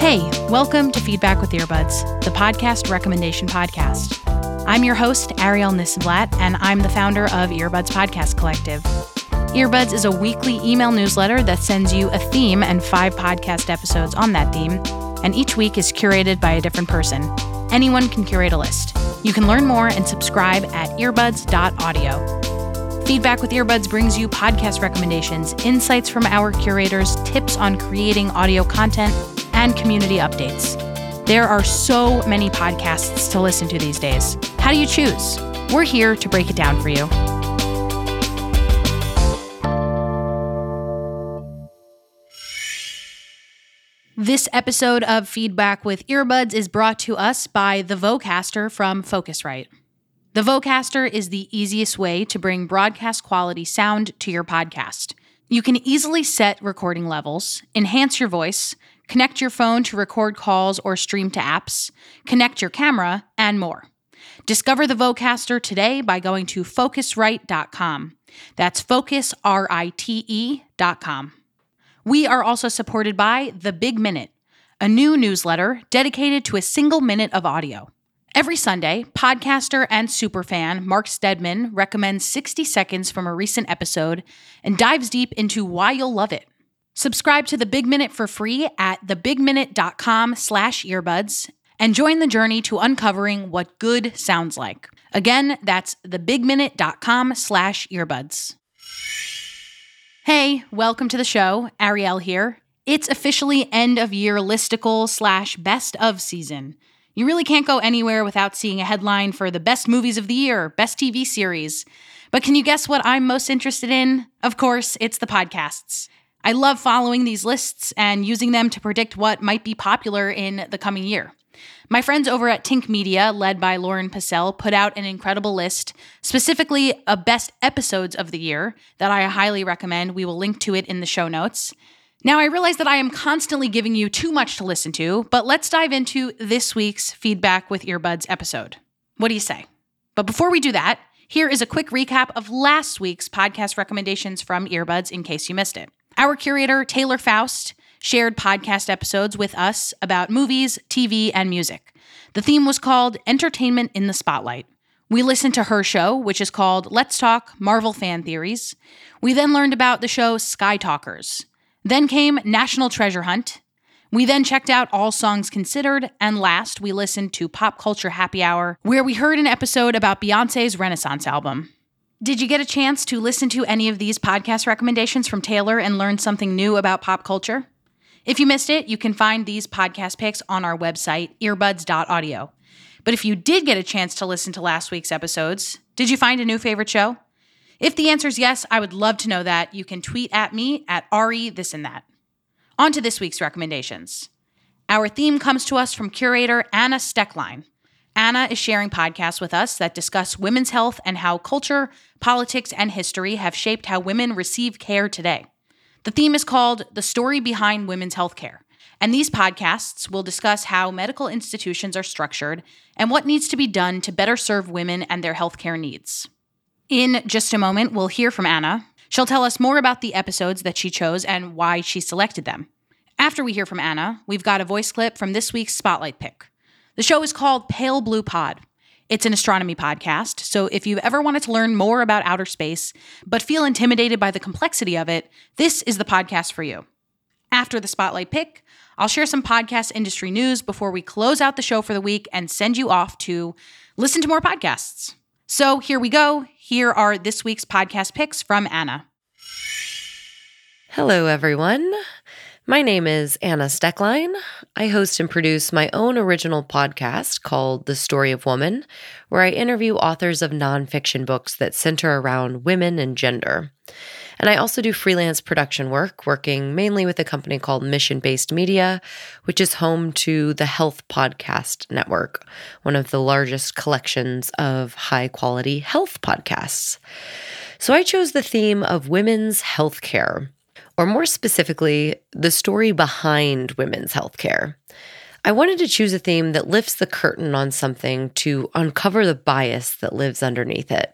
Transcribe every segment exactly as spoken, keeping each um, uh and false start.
Hey, welcome to Feedback with Earbuds, the podcast recommendation podcast. I'm your host, Ariel Nissenblatt, and I'm the founder of Earbuds Podcast Collective. Earbuds is a weekly email newsletter that sends you a theme and five podcast episodes on that theme, and each week is curated by a different person. Anyone can curate a list. You can learn more and subscribe at earbuds dot audio. Feedback with Earbuds brings you podcast recommendations, insights from our curators, tips on creating audio content, and community updates. There are so many podcasts to listen to these days. How do you choose? We're here to break it down for you. This episode of Feedback with Earbuds is brought to us by the Vocaster from Focusrite. The Vocaster is the easiest way to bring broadcast quality sound to your podcast. You can easily set recording levels, enhance your voice, connect your phone to record calls or stream to apps, connect your camera, and more. Discover the Vocaster today by going to focusrite dot com. That's Focus, R I T E dot com. We are also supported by The Big Minute, a new newsletter dedicated to a single minute of audio. Every Sunday, podcaster and superfan Mark Steadman recommends sixty seconds from a recent episode and dives deep into why you'll love it. Subscribe to The Big Minute for free at thebigminute dot com slash earbuds and join the journey to uncovering what good sounds like. Again, that's thebigminute dot com slash earbuds. Hey, welcome to the show. Ariel here. It's officially end of year listicle slash best of season. You really can't go anywhere without seeing a headline for the best movies of the year, best T V series. But can you guess what I'm most interested in? Of course, it's the podcasts. I love following these lists and using them to predict what might be popular in the coming year. My friends over at Tink Media, led by Lauren Passell, put out an incredible list, specifically of best episodes of the year, that I highly recommend. We will link to it in the show notes. Now, I realize that I am constantly giving you too much to listen to, but let's dive into this week's Feedback with Earbuds episode. What do you say? But before we do that, here is a quick recap of last week's podcast recommendations from Earbuds in case you missed it. Our curator, Taylor Faust, shared podcast episodes with us about movies, T V, and music. The theme was called Entertainment in the Spotlight. We listened to her show, which is called Let's Talk Marvel Fan Theories. We then learned about the show Sky Talkers. Then came National Treasure Hunt. We then checked out All Songs Considered, and last, we listened to Pop Culture Happy Hour, where we heard an episode about Beyoncé's Renaissance album. Did you get a chance to listen to any of these podcast recommendations from Taylor and learn something new about pop culture? If you missed it, you can find these podcast picks on our website, earbuds dot audio. But if you did get a chance to listen to last week's episodes, did you find a new favorite show? If the answer is yes, I would love to know that. You can tweet at me at Ari this and that. On to this week's recommendations. Our theme comes to us from curator Anna Stecklein. Anna is sharing podcasts with us that discuss women's health and how culture, politics, and history have shaped how women receive care today. The theme is called The Story Behind Women's Healthcare, and these podcasts will discuss how medical institutions are structured and what needs to be done to better serve women and their healthcare needs. In just a moment, we'll hear from Anna. She'll tell us more about the episodes that she chose and why she selected them. After we hear from Anna, we've got a voice clip from this week's Spotlight pick. The show is called Pale Blue Pod. It's an astronomy podcast, so if you've ever wanted to learn more about outer space, but feel intimidated by the complexity of it, this is the podcast for you. After the Spotlight pick, I'll share some podcast industry news before we close out the show for the week and send you off to listen to more podcasts. So here we go. Here are this week's podcast picks from Anna. Hello, everyone. My name is Anna Stecklein. I host and produce my own original podcast called The Story of Woman, where I interview authors of nonfiction books that center around women and gender. And I also do freelance production work, working mainly with a company called Mission Based Media, which is home to the Health Podcast Network, one of the largest collections of high-quality health podcasts. So I chose the theme of women's healthcare, or more specifically, the story behind women's healthcare. I wanted to choose a theme that lifts the curtain on something to uncover the bias that lives underneath it.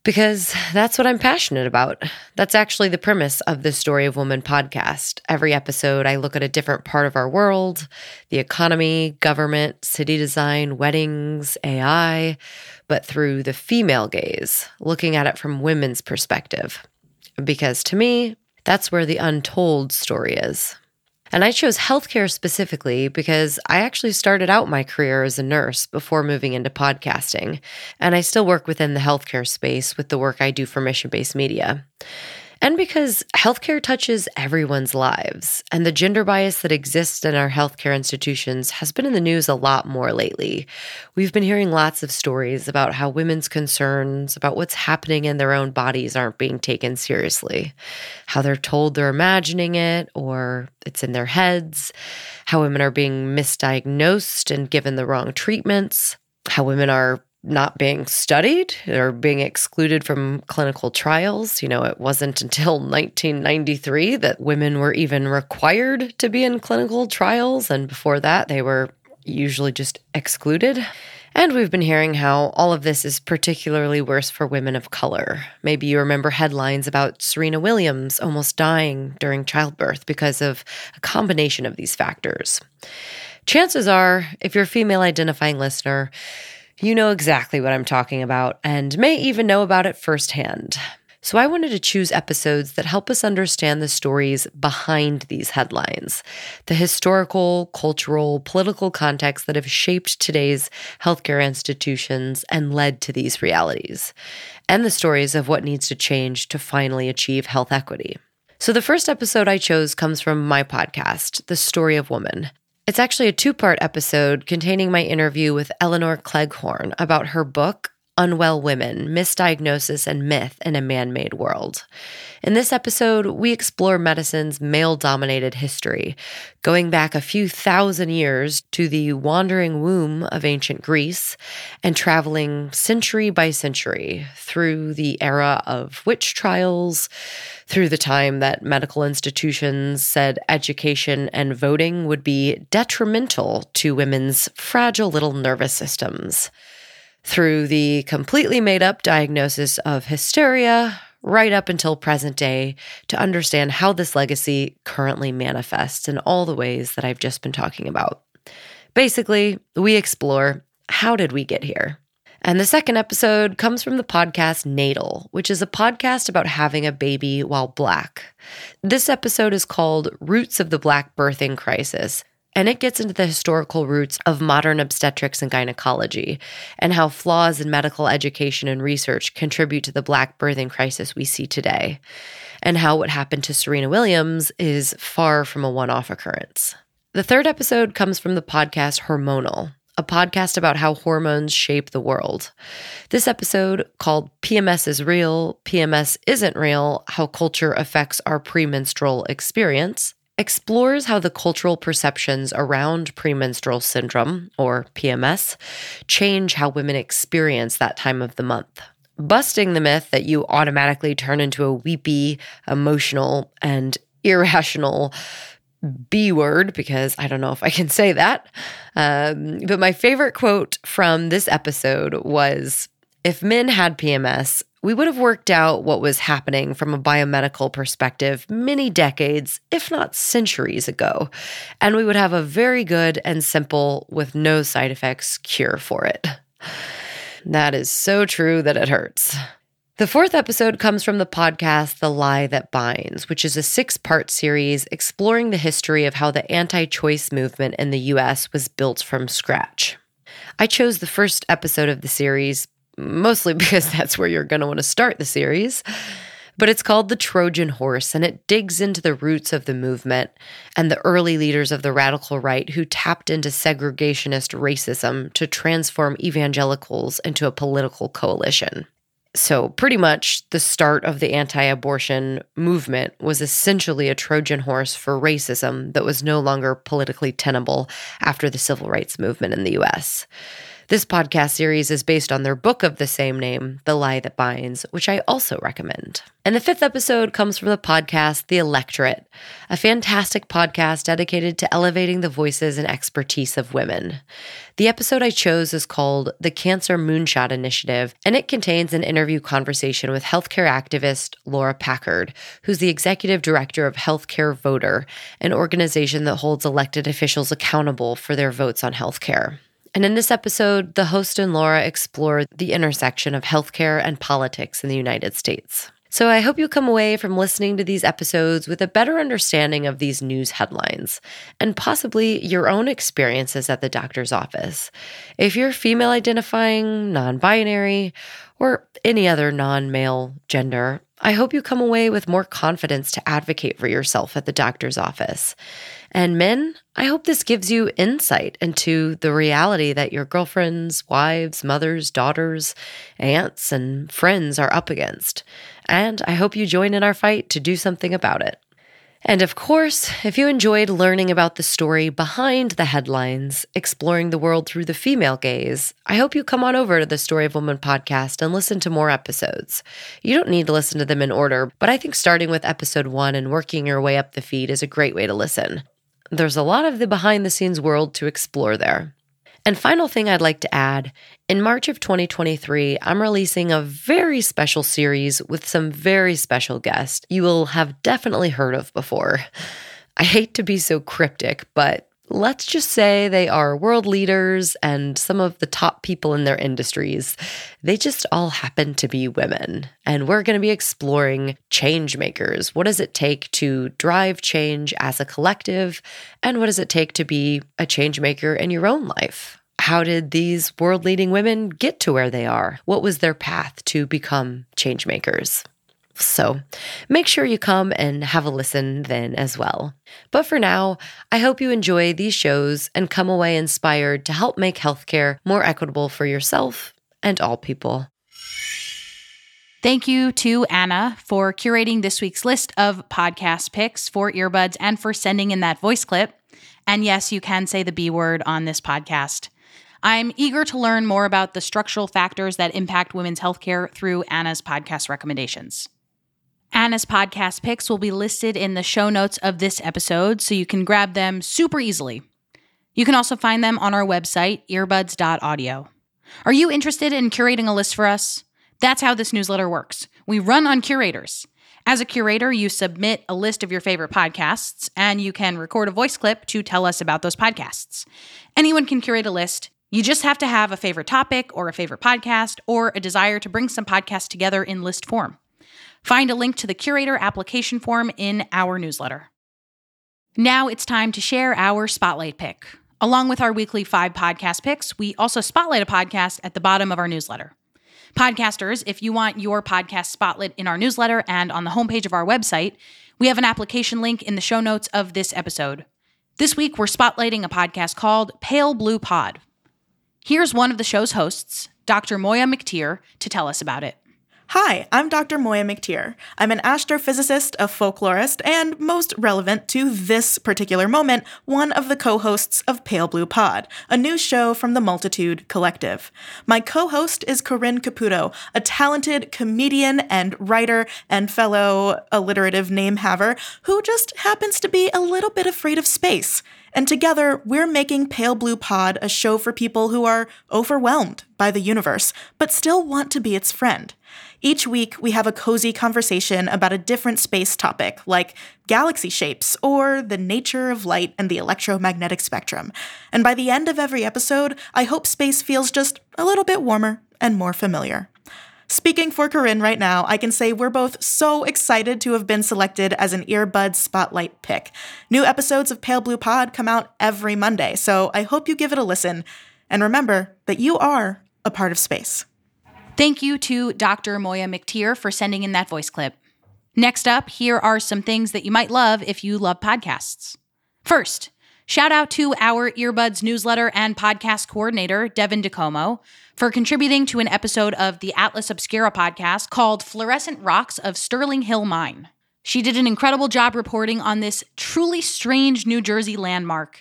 Because that's what I'm passionate about. That's actually the premise of the Story of Woman podcast. Every episode, I look at a different part of our world, the economy, government, city design, weddings, A I, but through the female gaze, looking at it from women's perspective. Because to me, that's where the untold story is. And I chose healthcare specifically because I actually started out my career as a nurse before moving into podcasting, and I still work within the healthcare space with the work I do for mission-based media. And because healthcare touches everyone's lives, and the gender bias that exists in our healthcare institutions has been in the news a lot more lately. We've been hearing lots of stories about how women's concerns about what's happening in their own bodies aren't being taken seriously, how they're told they're imagining it or it's in their heads, how women are being misdiagnosed and given the wrong treatments, how women are not being studied or being excluded from clinical trials. You know, it wasn't until nineteen ninety-three that women were even required to be in clinical trials. And before that, they were usually just excluded. And we've been hearing how all of this is particularly worse for women of color. Maybe you remember headlines about Serena Williams almost dying during childbirth because of a combination of these factors. Chances are, if you're a female identifying listener, you know exactly what I'm talking about and may even know about it firsthand. So I wanted to choose episodes that help us understand the stories behind these headlines, the historical, cultural, political context that have shaped today's healthcare institutions and led to these realities, and the stories of what needs to change to finally achieve health equity. So the first episode I chose comes from my podcast, The Story of Woman. It's actually a two-part episode containing my interview with Eleanor Cleghorn about her book, Unwell Women, Misdiagnosis and Myth in a Man-Made World. In this episode, we explore medicine's male-dominated history, going back a few thousand years to the wandering womb of ancient Greece and traveling century by century through the era of witch trials, through the time that medical institutions said education and voting would be detrimental to women's fragile little nervous systems, through the completely made-up diagnosis of hysteria, right up until present day, to understand how this legacy currently manifests in all the ways that I've just been talking about. Basically, we explore, how did we get here? And the second episode comes from the podcast Natal, which is a podcast about having a baby while Black. This episode is called Roots of the Black Birthing Crisis, and it gets into the historical roots of modern obstetrics and gynecology and how flaws in medical education and research contribute to the Black birthing crisis we see today, and how what happened to Serena Williams is far from a one-off occurrence. The third episode comes from the podcast Hormonal, a podcast about how hormones shape the world. This episode, called P M S is Real, P M S Isn't Real, How Culture Affects Our Premenstrual Experience, explores how the cultural perceptions around premenstrual syndrome, or P M S, change how women experience that time of the month, busting the myth that you automatically turn into a weepy, emotional, and irrational B word, because I don't know if I can say that. Um, but my favorite quote from this episode was, "If men had P M S, we would have worked out what was happening from a biomedical perspective many decades, if not centuries ago, and we would have a very good and simple, with no side effects, cure for it." That is so true that it hurts. The fourth episode comes from the podcast The Lie That Binds, which is a six-part series exploring the history of how the anti-choice movement in the U S was built from scratch. I chose the first episode of the series mostly because that's where you're going to want to start the series, but it's called The Trojan Horse, and it digs into the roots of the movement and the early leaders of the radical right who tapped into segregationist racism to transform evangelicals into a political coalition. So pretty much the start of the anti-abortion movement was essentially a Trojan horse for racism that was no longer politically tenable after the civil rights movement in the U S. This podcast series is based on their book of the same name, The Lie That Binds, which I also recommend. And the fifth episode comes from the podcast The Electorate, a fantastic podcast dedicated to elevating the voices and expertise of women. The episode I chose is called The Cancer Moonshot Initiative, and it contains an interview conversation with healthcare activist Laura Packard, who's the executive director of Healthcare Voter, an organization that holds elected officials accountable for their votes on healthcare. And in this episode, the host and Laura explore the intersection of healthcare and politics in the United States. So I hope you come away from listening to these episodes with a better understanding of these news headlines and possibly your own experiences at the doctor's office. If you're female identifying, non-binary, or any other non-male gender, I hope you come away with more confidence to advocate for yourself at the doctor's office. And men, I hope this gives you insight into the reality that your girlfriends, wives, mothers, daughters, aunts, and friends are up against. And I hope you join in our fight to do something about it. And of course, if you enjoyed learning about the story behind the headlines, exploring the world through the female gaze, I hope you come on over to the Story of Woman podcast and listen to more episodes. You don't need to listen to them in order, but I think starting with episode one and working your way up the feed is a great way to listen. There's a lot of the behind-the-scenes world to explore there. And final thing I'd like to add, in March of twenty twenty-three, I'm releasing a very special series with some very special guests you will have definitely heard of before. I hate to be so cryptic, but let's just say they are world leaders and some of the top people in their industries. They just all happen to be women. And we're going to be exploring change makers. What does it take to drive change as a collective? And what does it take to be a change maker in your own life? How did these world-leading women get to where they are? What was their path to become change makers? So make sure you come and have a listen then as well. But for now, I hope you enjoy these shows and come away inspired to help make healthcare more equitable for yourself and all people. Thank you to Anna for curating this week's list of podcast picks for earbuds and for sending in that voice clip. And yes, you can say the B word on this podcast. I'm eager to learn more about the structural factors that impact women's healthcare through Anna's podcast recommendations. Anna's podcast picks will be listed in the show notes of this episode, so you can grab them super easily. You can also find them on our website, earbuds dot audio. Are you interested in curating a list for us? That's how this newsletter works. We run on curators. As a curator, you submit a list of your favorite podcasts, and you can record a voice clip to tell us about those podcasts. Anyone can curate a list. You just have to have a favorite topic or a favorite podcast or a desire to bring some podcasts together in list form. Find a link to the curator application form in our newsletter. Now it's time to share our spotlight pick. Along with our weekly five podcast picks, we also spotlight a podcast at the bottom of our newsletter. Podcasters, if you want your podcast spotlight in our newsletter and on the homepage of our website, we have an application link in the show notes of this episode. This week, we're spotlighting a podcast called Pale Blue Pod. Here's one of the show's hosts, Doctor Moya McTeer, to tell us about it. Hi, I'm Doctor Moya McTeer. I'm an astrophysicist, a folklorist, and most relevant to this particular moment, one of the co-hosts of Pale Blue Pod, a new show from the Multitude Collective. My co-host is Corinne Caputo, a talented comedian and writer and fellow alliterative name-haver who just happens to be a little bit afraid of space. And together, we're making Pale Blue Pod a show for people who are overwhelmed by the universe, but still want to be its friend. Each week, we have a cozy conversation about a different space topic, like galaxy shapes or the nature of light and the electromagnetic spectrum. And by the end of every episode, I hope space feels just a little bit warmer and more familiar. Speaking for Corinne right now, I can say we're both so excited to have been selected as an Earbud Spotlight pick. New episodes of Pale Blue Pod come out every Monday, so I hope you give it a listen. And remember that you are a part of space. Thank you to Doctor Moya McTeer for sending in that voice clip. Next up, here are some things that you might love if you love podcasts. First, shout out to our Earbuds newsletter and podcast coordinator, Devin DeComo, for contributing to an episode of the Atlas Obscura podcast called Fluorescent Rocks of Sterling Hill Mine. She did an incredible job reporting on this truly strange New Jersey landmark.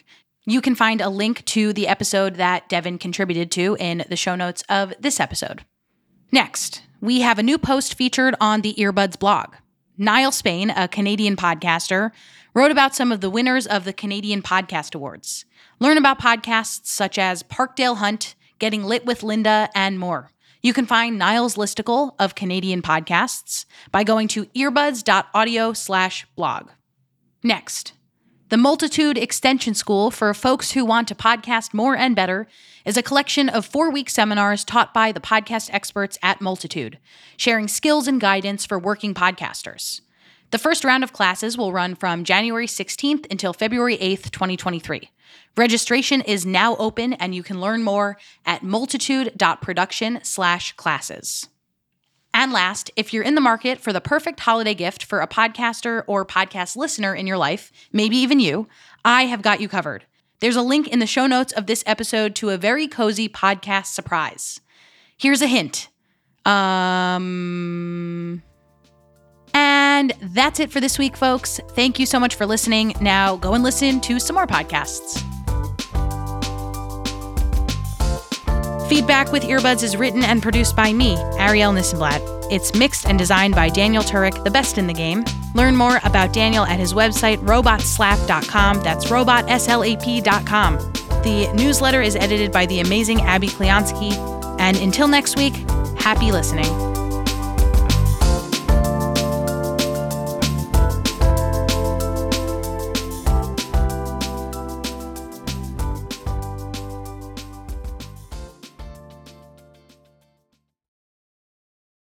You can find a link to the episode that Devin contributed to in the show notes of this episode. Next, we have a new post featured on the Earbuds blog. Niall Spain, a Canadian podcaster, wrote about some of the winners of the Canadian Podcast Awards. Learn about podcasts such as Parkdale Hunt, Getting Lit with Linda, and more. You can find Niall's listicle of Canadian podcasts by going to earbuds.audio slash blog. Next, the Multitude Extension School for folks who want to podcast more and better is a collection of four-week seminars taught by the podcast experts at Multitude, sharing skills and guidance for working podcasters. The first round of classes will run from January sixteenth until February eighth, twenty twenty-three. Registration is now open, and you can learn more at multitude.production slash classes. And last, if you're in the market for the perfect holiday gift for a podcaster or podcast listener in your life, maybe even you, I have got you covered. There's a link in the show notes of this episode to a very cozy podcast surprise. Here's a hint. Um... And that's it for this week, folks. Thank you so much for listening. Now go and listen to some more podcasts. Feedback with Earbuds is written and produced by me, Ariel Nissenblatt. It's mixed and designed by Daniel Turek, the best in the game. Learn more about Daniel at his website, robot slap dot com. That's robot slap dot com. The newsletter is edited by the amazing Abby Kleonsky. And until next week, happy listening.